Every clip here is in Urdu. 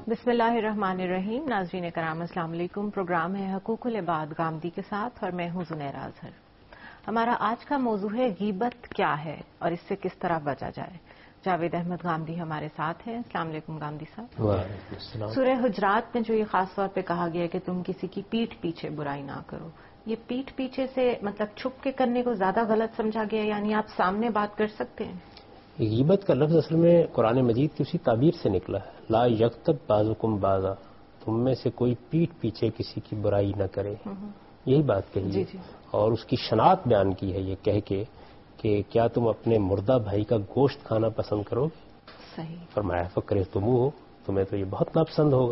بسم اللہ الرحمن الرحیم. ناظرین کرام السلام علیکم. پروگرام ہے حقوق العباد گامدی کے ساتھ اور میں ہوں زنیر اظہر. ہمارا آج کا موضوع ہے غیبت کیا ہے اور اس سے کس طرح بچا جائے. جاوید احمد گامدی ہمارے ساتھ ہیں. السلام علیکم گامدی صاحب. وعلیکم السلام. سورہ حجرات میں جو یہ خاص طور پہ کہا گیا ہے کہ تم کسی کی پیٹھ پیچھے برائی نہ کرو, یہ پیٹھ پیچھے سے مطلب چھپ کے کرنے کو زیادہ غلط سمجھا گیا, یعنی آپ سامنے بات کر سکتے ہیں. غیبت کا لفظ اصل میں قرآن مجید کی اسی تعبیر سے نکلا ہے. لا یغتب بعضکم بعضا, تم میں سے کوئی پیٹھ پیچھے کسی کی برائی نہ کرے, یہی بات کہی ہے. اور اس کی شناخت بیان کی ہے یہ کہہ کے کہ کیا تم اپنے مردہ بھائی کا گوشت کھانا پسند کرو گے. صحیح فرمایا فکرہتموہ, تمہیں تو یہ بہت ناپسند ہوگا.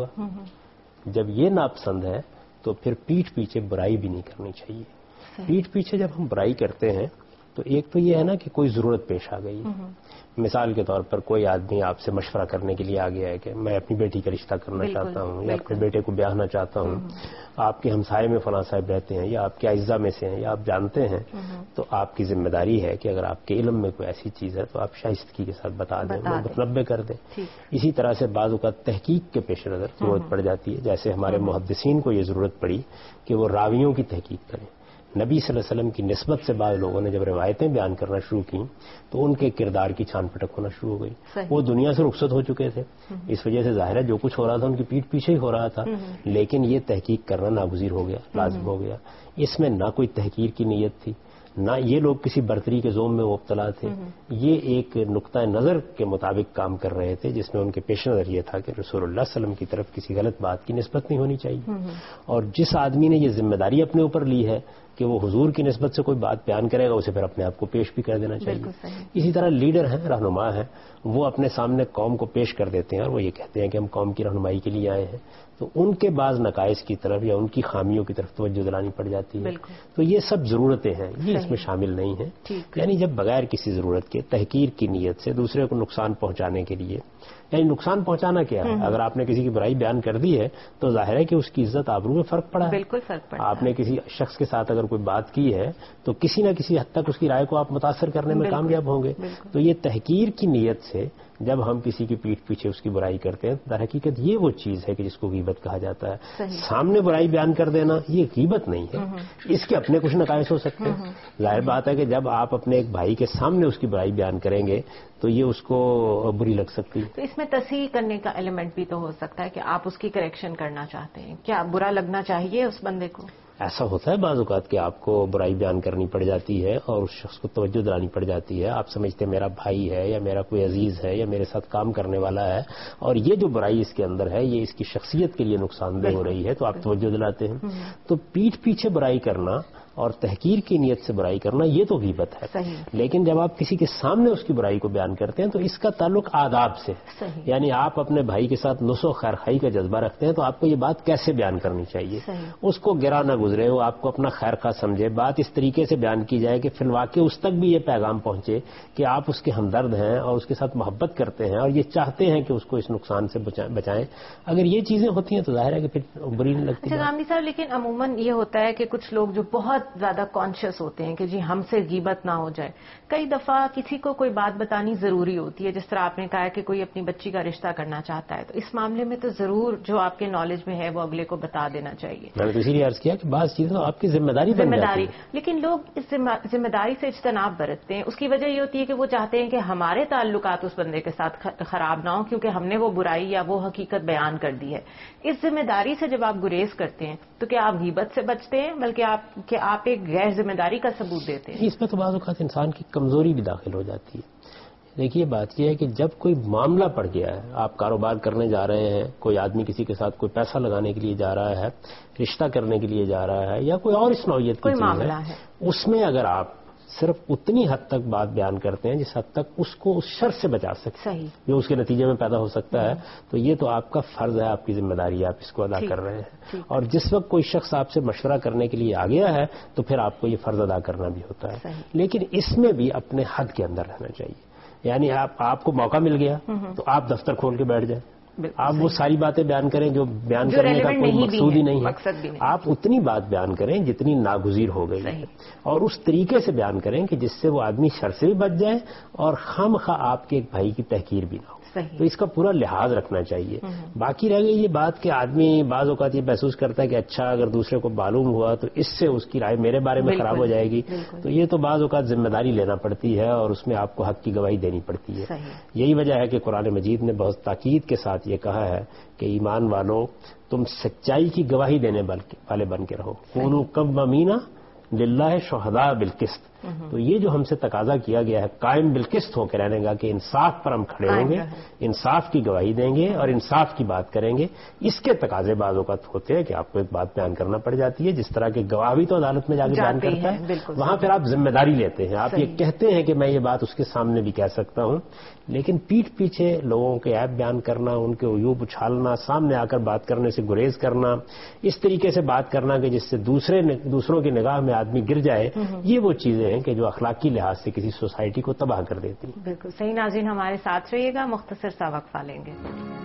جب یہ ناپسند ہے تو پھر پیٹھ پیچھے برائی بھی نہیں کرنی چاہیے. پیٹھ پیچھے جب ہم برائی کرتے ہیں تو ایک تو یہ ہے نا کہ کوئی ضرورت پیش آ گئی. مثال کے طور پر کوئی آدمی آپ سے مشورہ کرنے کے لیے آ گیا ہے کہ میں اپنی بیٹی کا رشتہ کرنا چاہتا ہوں یا اپنے بیٹے کو بیاہنا چاہتا ہوں. آپ کے ہمسائے میں فلاں صاحب رہتے ہیں یا آپ کے اعزہ میں سے ہیں یا آپ جانتے ہیں, تو آپ کی ذمہ داری ہے کہ اگر آپ کے علم میں کوئی ایسی چیز ہے تو آپ شائستگی کے ساتھ بتا دیں, متنبع کر دیں. اسی طرح سے بعض اوقات تحقیق کے پیش نظر ضرورت پڑ جاتی ہے. جیسے ہمارے محدثین کو یہ ضرورت پڑی کہ وہ راویوں کی تحقیق کریں. نبی صلی اللہ علیہ وسلم کی نسبت سے بعض لوگوں نے جب روایتیں بیان کرنا شروع کی تو ان کے کردار کی چھان پٹک ہونا شروع ہو گئی. وہ دنیا سے رخصت ہو چکے تھے, اس وجہ سے ظاہر ہے جو کچھ ہو رہا تھا ان کی پیٹھ پیچھے ہی ہو رہا تھا, لیکن یہ تحقیق کرنا ناگزیر ہو گیا, لازم ہو گیا. اس میں نہ کوئی تحقیر کی نیت تھی, نہ یہ لوگ کسی برتری کے زوم میں مبتلا تھے. یہ ایک نقطۂ نظر کے مطابق کام کر رہے تھے جس میں ان کے پیش نظر یہ تھا کہ رسول اللہ صلی اللہ علیہ وسلم کی طرف کسی غلط بات کی نسبت نہیں ہونی چاہیے. اور جس آدمی نے یہ ذمہ داری اپنے اوپر لی ہے کہ وہ حضور کی نسبت سے کوئی بات بیان کرے گا, اسے پھر اپنے آپ کو پیش بھی کر دینا چاہیے. اسی طرح لیڈر ہیں, رہنما ہیں, وہ اپنے سامنے قوم کو پیش کر دیتے ہیں اور وہ یہ کہتے ہیں کہ ہم قوم کی رہنمائی کے لیے آئے ہیں, تو ان کے بعض نقائص کی طرف یا ان کی خامیوں کی طرف توجہ دلانی پڑ جاتی ہے. تو یہ سب ضرورتیں ہیں, یہ اس میں شامل نہیں ہیں. یعنی جب بغیر کسی ضرورت کے تحقیر کی نیت سے دوسرے کو نقصان پہنچانے کے لیے, یعنی نقصان پہنچانا کیا ہے, اگر آپ نے کسی کی برائی بیان کر دی ہے تو ظاہر ہے کہ اس کی عزت آبرو میں فرق پڑا ہے. بالکل فرق پڑا. آپ نے کسی شخص کے ساتھ اگر کوئی بات کی ہے تو کسی نہ کسی حد تک اس کی رائے کو آپ متاثر کرنے میں کامیاب ہوں گے. تو یہ تحقیر کی نیت سے جب ہم کسی کی پیٹھ پیچھے اس کی برائی کرتے ہیں, در حقیقت یہ وہ چیز ہے کہ جس کو غیبت کہا جاتا ہے. سامنے برائی بیان کر دینا یہ غیبت نہیں ہے, اس کے اپنے کچھ نقائص ہو سکتے ہیں. ظاہر بات ہے کہ جب آپ اپنے ایک بھائی کے سامنے اس کی برائی بیان کریں گے تو یہ اس کو بری لگ سکتی ہے. تو اس میں تصحیح کرنے کا ایلیمنٹ بھی تو ہو سکتا ہے کہ آپ اس کی کریکشن کرنا چاہتے ہیں. کیا برا لگنا چاہیے اس بندے کو؟ ایسا ہوتا ہے بعض اوقات کہ آپ کو برائی بیان کرنی پڑ جاتی ہے اور اس شخص کو توجہ دلانی پڑ جاتی ہے. آپ سمجھتے ہیں میرا بھائی ہے یا میرا کوئی عزیز ہے یا میرے ساتھ کام کرنے والا ہے, اور یہ جو برائی اس کے اندر ہے یہ اس کی شخصیت کے لیے نقصان دہ ہو رہی ہے, تو آپ توجہ دلاتے ہیں. تو پیٹھ پیچھے برائی کرنا اور تحقیر کی نیت سے برائی کرنا یہ تو غیبت ہے. لیکن جب آپ کسی کے سامنے اس کی برائی کو بیان کرتے ہیں تو اس کا تعلق آداب سے, یعنی آپ اپنے بھائی کے ساتھ نصح و خیرخواہی کا جذبہ رکھتے ہیں تو آپ کو یہ بات کیسے بیان کرنی چاہیے. اس کو گرا نہ گزرے, وہ آپ کو اپنا خیر خواہ سمجھے, بات اس طریقے سے بیان کی جائے کہ فی الواقع اس تک بھی یہ پیغام پہنچے کہ آپ اس کے ہمدرد ہیں اور اس کے ساتھ محبت کرتے ہیں اور یہ چاہتے ہیں کہ اس کو اس نقصان سے بچائیں. اگر یہ چیزیں ہوتی ہیں تو ظاہر ہے کہ پھر بری نہیں لگتی. اچھا گامدی صاحب, لیکن عموماً یہ ہوتا ہے کہ کچھ لوگ جو بہت زیادہ کانشیس ہوتے ہیں کہ جی ہم سے غیبت نہ ہو جائے, کئی دفعہ کسی کو کوئی بات بتانی ضروری ہوتی ہے. جس طرح آپ نے کہا کہ کوئی اپنی بچی کا رشتہ کرنا چاہتا ہے تو اس معاملے میں تو ضرور جو آپ کے نالج میں ہے وہ اگلے کو بتا دینا چاہیے. میں نے تو اسی لیے عرض کیا کہ بعض چیزیں تو آپ کی ذمہ داری بن جاتی ہے. لیکن لوگ اس ذمہ داری سے اجتناب برتتے ہیں. اس کی وجہ یہ ہوتی ہے کہ وہ چاہتے ہیں کہ ہمارے تعلقات اس بندے کے ساتھ خراب نہ ہوں کیونکہ ہم نے وہ برائی یا وہ حقیقت بیان کر دی ہے. اس ذمہ داری سے جب آپ گریز کرتے ہیں تو کیا آپ غیبت سے بچتے ہیں بلکہ آپ ایک غیر ذمہ داری کا ثبوت دیتے ہیں؟ اس میں تو بعض اوقات انسان کی کمزوری بھی داخل ہو جاتی ہے. دیکھیے بات یہ ہے کہ جب کوئی معاملہ پڑ گیا ہے, آپ کاروبار کرنے جا رہے ہیں, کوئی آدمی کسی کے ساتھ کوئی پیسہ لگانے کے لیے جا رہا ہے, رشتہ کرنے کے لیے جا رہا ہے یا کوئی اور اس نوعیت کی چیز ہے, اس میں اگر آپ صرف اتنی حد تک بات بیان کرتے ہیں جس حد تک اس کو اس شر سے بچا سکتے ہیں جو اس کے نتیجے میں پیدا ہو سکتا ہے, تو یہ تو آپ کا فرض ہے, آپ کی ذمہ داری ہے, آپ اس کو ادا کر رہے ہیں. اور جس وقت کوئی شخص آپ سے مشورہ کرنے کے لیے آ گیا ہے تو پھر آپ کو یہ فرض ادا کرنا بھی ہوتا ہے. لیکن اس میں بھی اپنے حد کے اندر رہنا چاہیے. یعنی آپ کو موقع مل گیا تو آپ دفتر کھول کے بیٹھ جائیں, آپ وہ ساری باتیں بیان کریں جو بیان کرنے کا کوئی مقصود ہی نہیں ہے. آپ اتنی بات بیان کریں جتنی ناگزیر ہو گئی ہے، اور اس طریقے سے بیان کریں کہ جس سے وہ آدمی شر سے بھی بچ جائے اور خواہ آپ کے ایک بھائی کی تحقیر بھی نہ ہو. تو اس کا پورا لحاظ رکھنا چاہیے. باقی رہ گئی یہ بات کہ آدمی بعض اوقات یہ محسوس کرتا ہے کہ اچھا اگر دوسرے کو معلوم ہوا تو اس سے اس کی رائے میرے بارے میں خراب ہو جائے گی. تو یہ تو بعض اوقات ذمہ داری لینا پڑتی ہے اور اس میں آپ کو حق کی گواہی دینی پڑتی ہے. یہی وجہ ہے کہ قرآن مجید نے بہت تاکید کے ساتھ یہ کہا ہے کہ ایمان والوں تم سچائی کی گواہی دینے والے بن کے رہو. کونوا قوامین للہ شہداء بالقسط. تو یہ جو ہم سے تقاضا کیا گیا ہے قائم بالقسط ہو کے رہنے کا کہ انصاف پر ہم کھڑے ہوں گے، انصاف کی گواہی دیں گے اور انصاف کی بات کریں گے. اس کے تقاضے بعض اوقات ہوتے ہیں کہ آپ کو ایک بات بیان کرنا پڑ جاتی ہے. جس طرح کے گواہ بھی تو عدالت میں جا کے بیان کرتا ہے، وہاں پھر آپ ذمہ داری لیتے ہیں. آپ یہ کہتے ہیں کہ میں یہ بات اس کے سامنے بھی کہہ سکتا ہوں، لیکن پیٹھ پیچھے لوگوں کے عیب بیان کرنا، ان کے عیوب اچھالنا، سامنے آ کر بات کرنے سے گریز کرنا، اس طریقے سے بات کرنا کہ جس سے دوسروں کی نگاہ میں آدمی گر جائے، یہ وہ چیزیں ہیں کہ جو اخلاقی لحاظ سے کسی سوسائٹی کو تباہ کر دیتی ہیں. بالکل صحیح. ناظرین ہمارے ساتھ رہیے گا، مختصر سا وقفہ لیں گے.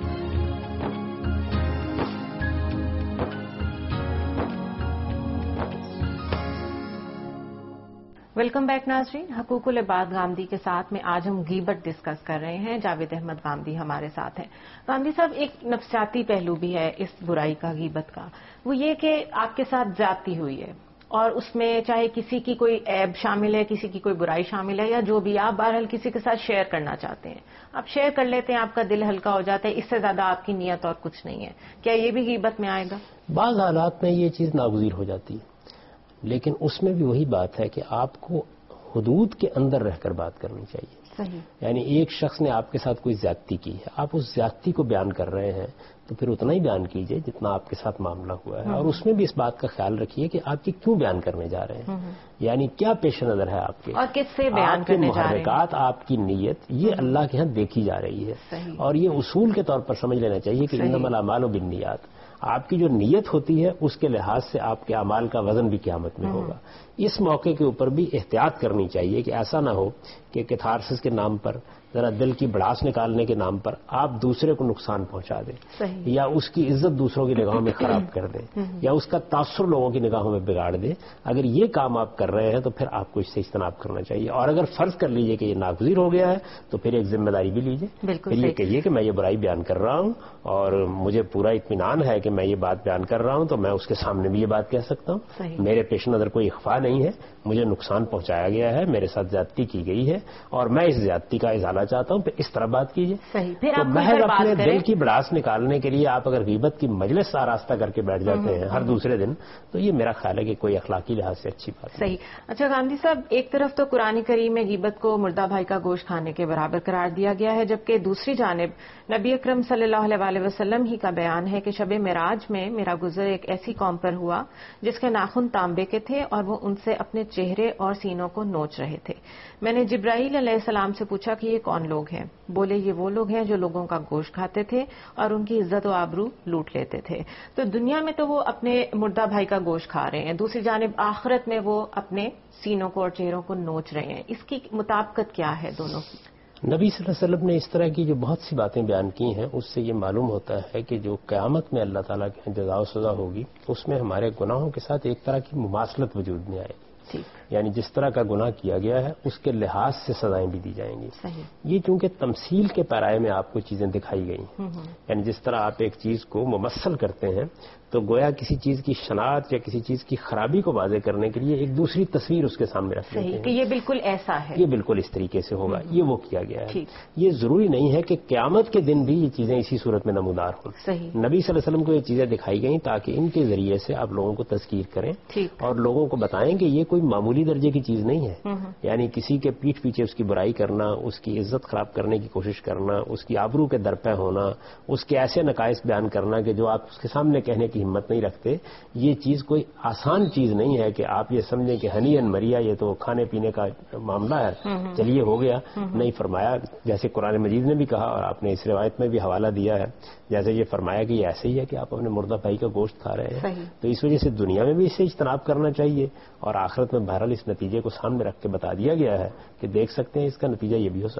ویلکم بیک ناظرین. حقوق العباد گامدی کے ساتھ میں آج ہم غیبت ڈسکس کر رہے ہیں. جاوید احمد گامدی ہمارے ساتھ ہیں. گامدی صاحب، ایک نفسیاتی پہلو بھی ہے اس برائی کا، غیبت کا. وہ یہ کہ آپ کے ساتھ زیادتی ہوئی ہے اور اس میں چاہے کسی کی کوئی عیب شامل ہے، کسی کی کوئی برائی شامل ہے، یا جو بھی، آپ بہرحال کسی کے ساتھ شیئر کرنا چاہتے ہیں، آپ شیئر کر لیتے ہیں، آپ کا دل ہلکا ہو جاتا ہے. اس سے زیادہ آپ کی نیت اور کچھ نہیں ہے. کیا یہ بھی غیبت میں آئے گا؟ بعض حالات میں یہ چیز ناگزیر ہو جاتی ہے، لیکن اس میں بھی وہی بات ہے کہ آپ کو حدود کے اندر رہ کر بات کرنی چاہیے. صحیح. یعنی ایک شخص نے آپ کے ساتھ کوئی زیادتی کی ہے، آپ اس زیادتی کو بیان کر رہے ہیں تو پھر اتنا ہی بیان کیجئے جتنا آپ کے ساتھ معاملہ ہوا ہے. اور اس میں بھی اس بات کا خیال رکھیے کہ آپ کی کیوں بیان کرنے جا رہے ہیں، یعنی کیا پیش نظر ہے آپ کے، اور کس سے بیان کرنے جا رہے ہیں. محرکات، آپ کی نیت، یہ اللہ کے ہاں دیکھی جا رہی ہے. اور یہ اصول کے طور پر سمجھ لینا چاہیے کہ انما الاعمال بالنیات. آپ کی جو نیت ہوتی ہے اس کے لحاظ سے آپ کے اعمال کا وزن بھی قیامت میں ہوگا. اس موقع کے اوپر بھی احتیاط کرنی چاہیے کہ ایسا نہ ہو کہ کیتھارسس کے نام پر، ذرا دل کی بڑاس نکالنے کے نام پر آپ دوسرے کو نقصان پہنچا دیں، یا اس کی عزت دوسروں کی نگاہوں میں خراب کر دیں، یا اس کا تاثر لوگوں کی نگاہوں میں بگاڑ دیں. اگر یہ کام آپ کر رہے ہیں تو پھر آپ کو اس سے اجتناب کرنا چاہیے. اور اگر فرض کر لیجئے کہ یہ ناگزیر ہو گیا ہے تو پھر ایک ذمہ داری بھی لیجئے. پھر یہ کہیے کہ میں یہ برائی بیان کر رہا ہوں اور مجھے پورا اطمینان ہے کہ میں یہ بات بیان کر رہا ہوں تو میں اس کے سامنے بھی یہ بات کہہ سکتا ہوں. میرے پیش نظر کوئی اخفا نہیں ہے، مجھے نقصان پہنچایا گیا ہے، میرے ساتھ زیادتی کی گئی ہے اور میں اس زیادتی کا ازالہ چاہتا ہوں. پھر اس طرح بات کیجیے. تو محض اپنے دل کی بڑاس نکالنے کے لیے آپ اگر غیبت کی مجلس آراستہ کر کے بیٹھ جاتے ہیں ہر دوسرے دن، تو یہ میرا خیال ہے کہ کوئی اخلاقی لحاظ سے اچھی بات صحیح. اچھا گاندھی صاحب، ایک طرف تو قرآن کریم میں غیبت کو مردہ بھائی کا گوشت کھانے کے برابر قرار دیا گیا ہے، جبکہ دوسری جانب نبی اکرم صلی اللہ علیہ وسلم ہی کا بیان ہے کہ شب معراج میں میرا گزر ایک ایسی قوم پر ہوا جس کے ناخن تانبے کے تھے اور وہ ان سے اپنے چہرے اور سینوں کو نوچ رہے تھے. میں نے جبرائیل علیہ السلام سے پوچھا کہ یہ کون لوگ ہیں؟ بولے یہ وہ لوگ ہیں جو لوگوں کا گوشت کھاتے تھے اور ان کی عزت و آبرو لوٹ لیتے تھے. تو دنیا میں تو وہ اپنے مردہ بھائی کا گوشت کھا رہے ہیں، دوسری جانب آخرت میں وہ اپنے سینوں کو اور چہروں کو نوچ رہے ہیں. اس کی مطابقت کیا ہے دونوں کی؟ نبی صلی اللہ علیہ وسلم نے اس طرح کی جو بہت سی باتیں بیان کی ہیں اس سے یہ معلوم ہوتا ہے کہ جو قیامت میں اللہ تعالیٰ کے جزا و سزا ہوگی اس میں ہمارے گناہوں کے ساتھ ایک طرح کی مماثلت وجود میں آئے گی. یعنی جس طرح کا گناہ کیا گیا ہے اس کے لحاظ سے سزائیں بھی دی جائیں گی. یہ چونکہ تمثیل کے پیرائے میں آپ کو چیزیں دکھائی گئی، یعنی جس طرح آپ ایک چیز کو ممثل کرتے ہیں تو گویا کسی چیز کی شناخت یا کسی چیز کی خرابی کو واضح کرنے کے لیے ایک دوسری تصویر اس کے سامنے رکھ دیتے ہیں کہ یہ بالکل ایسا ہے، یہ بالکل اس طریقے سے ہوگا. یہ وہ کیا گیا ہے. یہ ضروری نہیں ہے کہ قیامت کے دن بھی یہ چیزیں اسی صورت میں نمودار ہوں. نبی صلی اللہ علیہ وسلم کو یہ چیزیں دکھائی گئیں تاکہ ان کے ذریعے سے آپ لوگوں کو تذکیر کریں اور لوگوں کو بتائیں کہ یہ کوئی معمولی درجے کی چیز نہیں ہے. یعنی کسی کے پیٹھ پیچھے اس کی برائی کرنا، اس کی عزت خراب کرنے کی کوشش کرنا، اس کی آبرو کے درپے ہونا، اس کے ایسے نقائص بیان کرنا کہ جو آپ اس کے سامنے کہنے کی ہمت نہیں رکھتے، یہ چیز کوئی آسان چیز نہیں ہے کہ آپ یہ سمجھیں کہ ہنی مریا یہ تو کھانے پینے کا معاملہ ہے، چلیے ہو گیا. نہیں فرمایا، جیسے قرآن مجید نے بھی کہا اور آپ نے اس روایت میں بھی حوالہ دیا ہے، جیسے یہ فرمایا کہ یہ ایسے ہی ہے کہ آپ اپنے مردہ بھائی کا گوشت کھا رہے ہیں. تو اس وجہ سے دنیا میں بھی اس سے اجتناب کرنا چاہیے اور آخرت میں بہرحال اس نتیجے کو سامنے رکھ کے بتا دیا گیا ہے کہ دیکھ سکتے ہیں اس کا نتیجہ یہ بھی ہو سکتا ہے.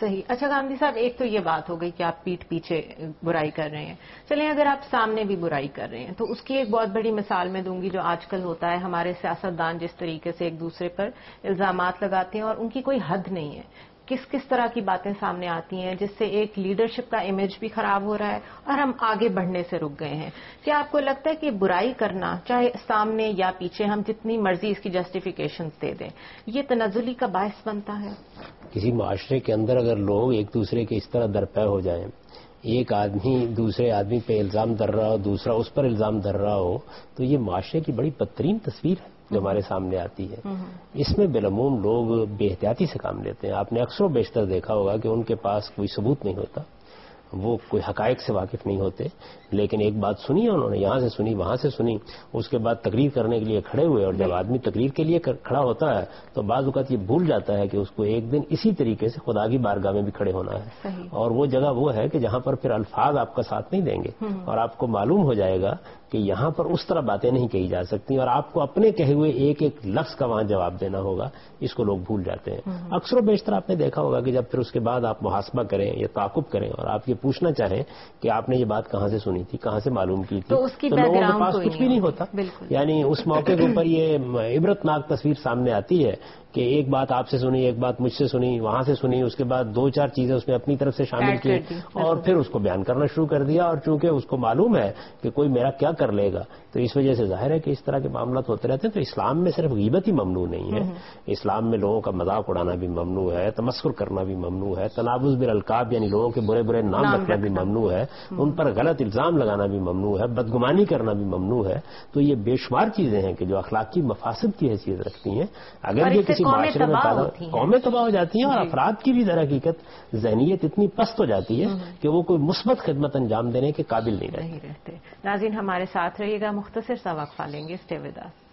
صحیح. اچھا گاندھی صاحب، ایک تو یہ بات ہو گئی کہ آپ پیٹھ پیچھے برائی کر رہے ہیں. چلیں اگر آپ سامنے بھی برائی کر رہے ہیں تو اس کی ایک بہت بڑی مثال میں دوں گی جو آج کل ہوتا ہے. ہمارے سیاستدان جس طریقے سے ایک دوسرے پر الزامات لگاتے ہیں اور ان کی کوئی حد نہیں ہے. کس طرح کی باتیں سامنے آتی ہیں جس سے ایک لیڈرشپ کا امیج بھی خراب ہو رہا ہے اور ہم آگے بڑھنے سے رک گئے ہیں. کیا آپ کو لگتا ہے کہ برائی کرنا چاہے سامنے یا پیچھے ہم جتنی مرضی اس کی جسٹیفیکیشنز دے دیں یہ تنزلی کا باعث بنتا ہے؟ کسی معاشرے کے اندر اگر لوگ ایک دوسرے کے اس طرح درپے ہو جائیں، ایک آدمی دوسرے آدمی پہ الزام در رہا ہو، دوسرا اس پر الزام در رہا ہو، تو یہ معاشرے کی بڑی بدترین تصویر ہے جو ہمارے سامنے آتی ہے. اس میں بالعموم لوگ بے احتیاطی سے کام لیتے ہیں. آپ نے اکثر و بیشتر دیکھا ہوگا کہ ان کے پاس کوئی ثبوت نہیں ہوتا، وہ کوئی حقائق سے واقف نہیں ہوتے، لیکن ایک بات سنی ہے انہوں نے، یہاں سے سنی وہاں سے سنی، اس کے بعد تقریر کرنے کے لیے کھڑے ہوئے. اور جب آدمی تقریر کے لیے کھڑا ہوتا ہے تو بعض اوقات یہ بھول جاتا ہے کہ اس کو ایک دن اسی طریقے سے خدا کی بارگاہ میں بھی کھڑے ہونا ہے. اور وہ جگہ وہ ہے کہ جہاں پر پھر الفاظ آپ کا ساتھ نہیں دیں گے اور آپ کو معلوم ہو جائے گا کہ یہاں پر اس طرح باتیں نہیں کہی جا سکتی اور آپ کو اپنے کہے ہوئے ایک ایک لفظ کا وہاں جواب دینا ہوگا. اس کو لوگ بھول جاتے ہیں. اکثر و بیشتر آپ نے دیکھا ہوگا کہ جب پھر اس کے بعد آپ محاسبہ کریں یا تعاقب کریں اور آپ یہ پوچھنا چاہیں کہ آپ نے یہ بات کہاں سے سنی تھی، کہاں سے معلوم کی تھی، تو لوگوں کے پاس کچھ بھی نہیں ہوتا. یعنی اس موقع کے اوپر یہ عبرتناک تصویر سامنے آتی ہے کہ ایک بات آپ سے سنی، ایک بات مجھ سے سنی، وہاں سے سنی، اس کے بعد دو چار چیزیں اس نے اپنی طرف سے شامل کی اور پھر اس کو بیان کرنا شروع کر دیا. اور چونکہ اس کو معلوم ہے کہ کوئی میرا کیا کر لے گا، تو اس وجہ سے ظاہر ہے کہ اس طرح کے معاملات ہوتے رہتے ہیں. تو اسلام میں صرف غیبت ہی ممنوع نہیں ہے، اسلام میں لوگوں کا مذاق اڑانا بھی ممنوع ہے، تمسخر کرنا بھی ممنوع ہے، تنابز بالالقاب یعنی لوگوں کے برے برے نام رکھنا بھی ممنوع ہے، ان پر غلط الزام لگانا بھی ممنوع ہے، بدگمانی کرنا بھی ممنوع ہے. تو یہ بے شمار چیزیں ہیں کہ جو اخلاقی مفاسد کی حیثیت رکھتی ہیں. اگر یہ کسی معاشرے میں قومیں تباہ ہو جاتی ہیں اور افراد کی بھی در حقیقت ذہنیت اتنی پست ہو جاتی ہے کہ وہ کوئی مثبت خدمت انجام دینے کے قابل نہیں رہتے. ناظرین ہمارے ساتھ رہیے گا، مختصر سا وقفہ لیں گے. Stay with us.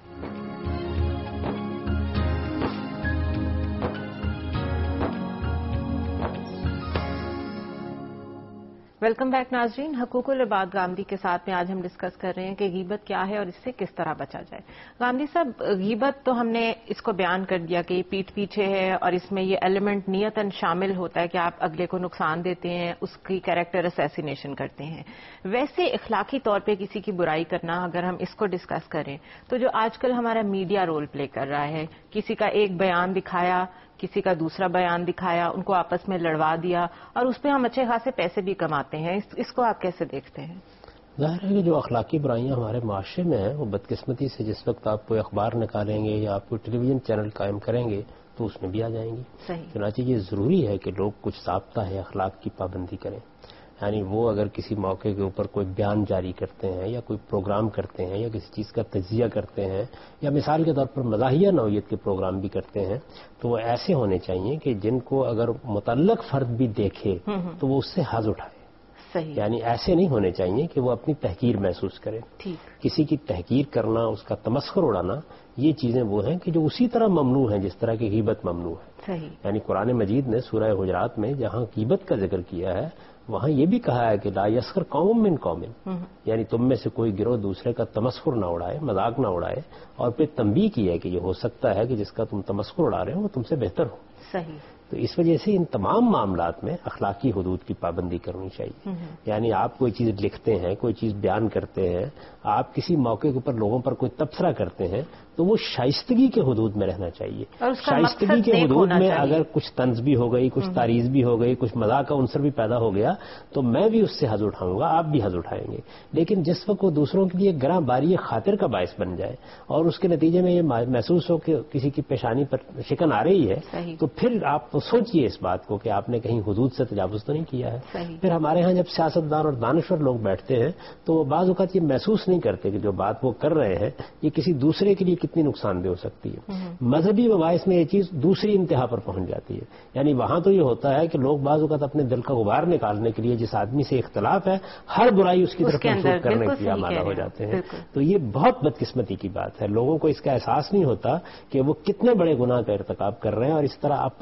Welcome back ناظرین. حقوق العباد گاندھی کے ساتھ میں آج ہم ڈسکس کر رہے ہیں کہ غیبت کیا ہے اور اس سے کس طرح بچا جائے. گاندھی صاحب، غیبت تو ہم نے اس کو بیان کر دیا کہ یہ پیٹھ پیچھے ہے اور اس میں یہ ایلیمنٹ نیتاً شامل ہوتا ہے کہ آپ اگلے کو نقصان دیتے ہیں، اس کی کیریکٹر اسیسینیشن کرتے ہیں. ویسے اخلاقی طور پہ کسی کی برائی کرنا، اگر ہم اس کو ڈسکس کریں تو جو آج کل ہمارا میڈیا رول پلے کر رہا ہے، کسی کا ایک بیان دکھایا، کسی کا دوسرا بیان دکھایا، ان کو آپس میں لڑوا دیا اور اس پہ ہم اچھے خاصے پیسے بھی کماتے ہیں، اس کو آپ کیسے دیکھتے ہیں؟ ظاہر ہے کہ جو اخلاقی برائیاں ہمارے معاشرے میں ہیں وہ بدقسمتی سے جس وقت آپ کوئی اخبار نکالیں گے یا آپ کوئی ٹیلی ویژن چینل قائم کریں گے تو اس میں بھی آ جائیں گی. چنانچہ یہ ضروری ہے کہ لوگ کچھ ضابطہ ہے اخلاق کی پابندی کریں. یعنی وہ اگر کسی موقع کے اوپر کوئی بیان جاری کرتے ہیں یا کوئی پروگرام کرتے ہیں یا کسی چیز کا تجزیہ کرتے ہیں یا مثال کے طور پر مزاحیہ نوعیت کے پروگرام بھی کرتے ہیں تو وہ ایسے ہونے چاہیے کہ جن کو اگر متعلق فرد بھی دیکھے تو وہ اس سے حظ اٹھائے. یعنی ایسے نہیں ہونے چاہیے کہ وہ اپنی تحقیر محسوس کرے. کسی کی تحقیر کرنا، اس کا تمسخر اڑانا، یہ چیزیں وہ ہیں کہ جو اسی طرح ممنوع ہیں جس طرح کی غیبت ممنوع ہے. یعنی قرآن مجید نے سورہ حجرات میں جہاں غیبت کا ذکر کیا ہے وہاں یہ بھی کہا ہے کہ لا یسخر قوم من قوم، یعنی تم میں سے کوئی گروہ دوسرے کا تمسخر نہ اڑائے، مذاق نہ اڑائے. اور پھر تنبیہ کی ہے کہ یہ ہو سکتا ہے کہ جس کا تم تمسخر اڑا رہے ہو وہ تم سے بہتر ہو. تو اس وجہ سے ان تمام معاملات میں اخلاقی حدود کی پابندی کرنی چاہیے. یعنی آپ کوئی چیز لکھتے ہیں، کوئی چیز بیان کرتے ہیں، آپ کسی موقع کے اوپر لوگوں پر کوئی تبصرہ کرتے ہیں تو وہ شائستگی کے حدود میں رہنا چاہیے. شائستگی کے حدود میں اگر کچھ طنز بھی ہو گئی، کچھ تعریض بھی ہو گئی، کچھ مذاق کا عنصر بھی پیدا ہو گیا تو میں بھی اس سے حظ اٹھاؤں گا، آپ بھی حظ اٹھائیں گے. لیکن جس وقت وہ دوسروں کے لیے گراں باری خاطر کا باعث بن جائے اور اس کے نتیجے میں یہ محسوس ہو کہ کسی کی پیشانی پر شکن آ رہی ہے تو پھر آپ سوچئے اس بات کو کہ آپ نے کہیں حدود سے تجاوز تو نہیں کیا ہے. پھر ہمارے ہاں جب سیاستدان اور دانشور لوگ بیٹھتے ہیں تو وہ بعض اوقات یہ محسوس نہیں کرتے کہ جو بات وہ کر رہے ہیں یہ کسی دوسرے کے لیے کتنی نقصان دہ ہو سکتی ہے. مذہبی مباحث میں یہ چیز دوسری انتہا پر پہنچ جاتی ہے. یعنی وہاں تو یہ ہوتا ہے کہ لوگ بعض اوقات اپنے دل کا غبار نکالنے کے لیے جس آدمی سے اختلاف ہے ہر برائی اس کی طرف منسوخ کرنے کے لیے آمادہ ہو جاتے ہیں. تو یہ بہت بدقسمتی کی بات ہے. لوگوں کو اس کا احساس نہیں ہوتا کہ وہ کتنے بڑے گناہ کا ارتکاب کر رہے ہیں اور اس طرح اپنے آپ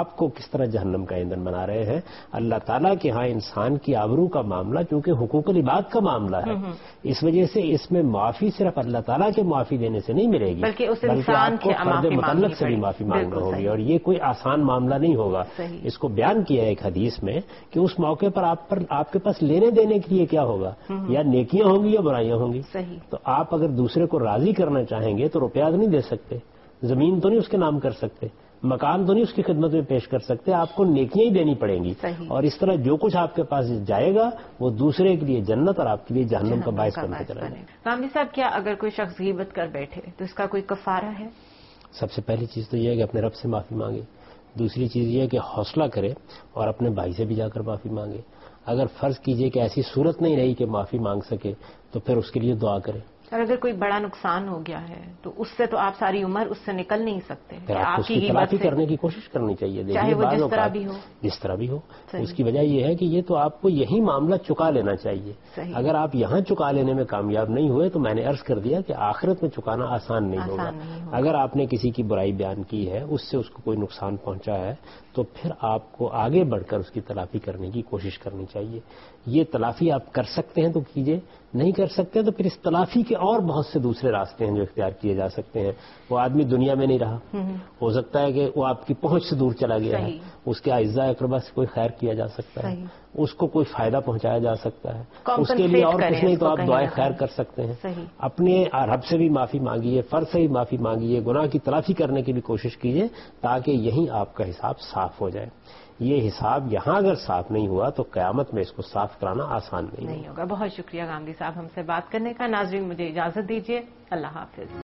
آپ کو کس طرح جہنم کا ایندھن بنا رہے ہیں. اللہ تعالیٰ کے ہاں انسان کی آبرو کا معاملہ چونکہ حقوق العباد کا معاملہ ہے، اس وجہ سے اس میں معافی صرف اللہ تعالیٰ کے معافی دینے سے نہیں ملے گی، بلکہ آپ کو فرد مطلق سے بھی معافی مانگنا ہوگی. اور یہ کوئی آسان معاملہ نہیں ہوگا. اس کو بیان کیا ہے ایک حدیث میں کہ اس موقع پر آپ کے پاس لینے دینے کے لیے کیا ہوگا، یا نیکیاں ہوں گی یا برائیاں ہوں گی. تو آپ اگر دوسرے کو راضی کرنا چاہیں گے تو روپیہ نہیں دے سکتے، زمین تو نہیں اس کے نام کر سکتے، مکان تو نہیں اس کی خدمت میں پیش کر سکتے، آپ کو نیکیاں ہی دینی پڑیں گی. اور اس طرح جو کچھ آپ کے پاس جائے گا وہ دوسرے کے لیے جنت اور آپ کے لیے جہنم کا باعث بن کے چلا جائے گا. کاملی صاحب، کیا اگر کوئی شخص غیبت کر بیٹھے تو اس کا کوئی کفارہ ہے؟ سب سے پہلی چیز تو یہ ہے کہ اپنے رب سے معافی مانگے. دوسری چیز یہ ہے کہ حوصلہ کرے اور اپنے بھائی سے بھی جا کر معافی مانگے. اگر فرض کیجئے کہ ایسی صورت نہیں رہی کہ معافی مانگ سکے تو پھر اس کے لیے دعا کرے. اور اگر کوئی بڑا نقصان ہو گیا ہے تو اس سے تو آپ ساری عمر اس سے نکل نہیں سکتے. پھر آپ کو اس کی تلافی کرنے کی کوشش کرنی چاہیے. چاہے وہ جس طرح بھی ہو. اس کی وجہ یہ ہے کہ یہ تو آپ کو یہی معاملہ چکا لینا چاہیے. اگر آپ یہاں چکا لینے میں کامیاب نہیں ہوئے تو میں نے عرض کر دیا کہ آخرت میں چکانا آسان نہیں ہوگا. اگر آپ نے کسی کی برائی بیان کی ہے، اس سے اس کو کوئی نقصان پہنچا ہے، تو پھر آپ کو آگے بڑھ کر اس کی تلافی کرنے کی کوشش کرنی چاہیے. یہ تلافی آپ کر سکتے ہیں تو کیجئے، نہیں کر سکتے تو پھر اس تلافی کے اور بہت سے دوسرے راستے ہیں جو اختیار کیے جا سکتے ہیں. وہ آدمی دنیا میں نہیں رہا، ہو سکتا ہے کہ وہ آپ کی پہنچ سے دور چلا گیا ہے، اس کے اعزاء اقربا سے کوئی خیر کیا جا سکتا ہے، اس کو کوئی فائدہ پہنچایا جا سکتا ہے، اس کے لیے اور کچھ نہیں تو آپ دعائیں خیر کر سکتے ہیں. اپنے رب سے بھی معافی مانگیے، فرض سے بھی معافی مانگیے، گناہ کی تلافی کرنے کی بھی کوشش کیجیے تاکہ یہیں آپ کا حساب صاف ہو جائے. یہ حساب یہاں اگر صاف نہیں ہوا تو قیامت میں اس کو صاف کرانا آسان نہیں ہوگا. بہت شکریہ غامدی صاحب ہم سے بات کرنے کا. ناظرین، مجھے اجازت دیجیے. اللہ حافظ.